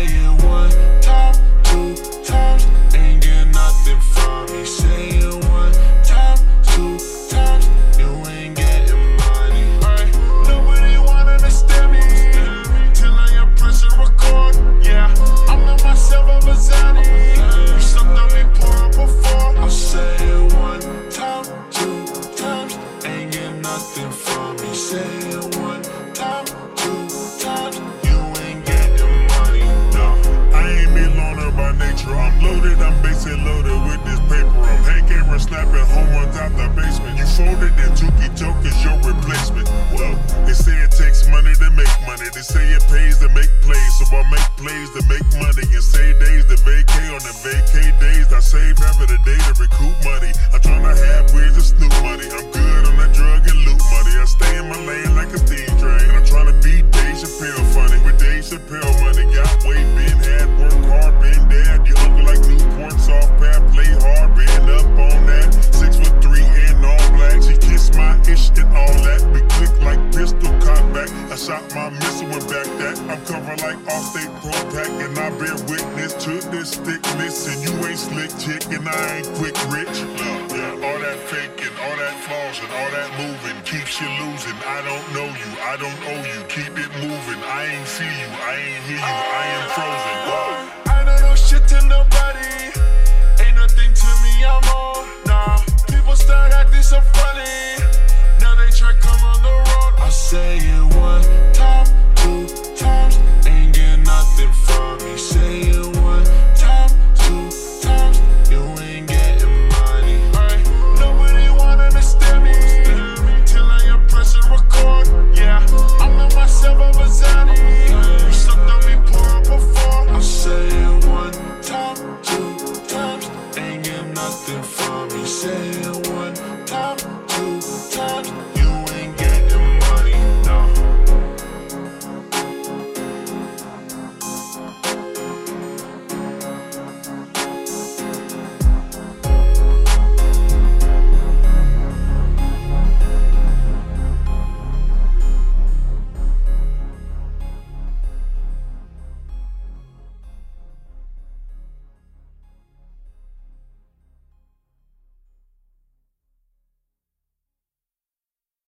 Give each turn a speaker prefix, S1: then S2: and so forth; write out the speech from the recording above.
S1: say it one time, two times, ain't get nothing from me. Say it one time, two times, you ain't getting money. Nobody wanna understand me till I am pressing record. Yeah, I'm in myself of a Zanny. You sucked on me, pour up before. I say it one time, two times, ain't get nothing from me. Say it one time, two times, you ain't getting money.
S2: No, I ain't me loner by nature. I'm loaded, I'm basic loaded with this paper. I'm hand camera snapping home runs out the basement. You folded and Tukey Joke is your replacement. Whoa, they say it takes money to make money. They say it pays to make plays. So I make plays to make money and save days to vacay. On the vacay days, I save half of the day to recoup money. I'm tryna have ways to snoop money. I'm good on that drug and loot money. I stay in my lane like a steam train. I'm tryna be Dave Chappelle funny. With Dave Chappelle money, got weight, been had, work hard, been dead. You uncle like Newport, soft pad, play hard, been up on that. 6'3" and all black. She kissed my ish and all that. We click like pistol cock back. I shot my missile and back that. I'm covered like Allstate Pro Pack, and I bear witness to this thickness. And you ain't slick chick, and I ain't quick rich. Yeah, all that faking, all that flossing, all that moving keeps you losing. I don't know you, I don't owe you. Keep it moving. I ain't see you, I ain't hear you, I am frozen.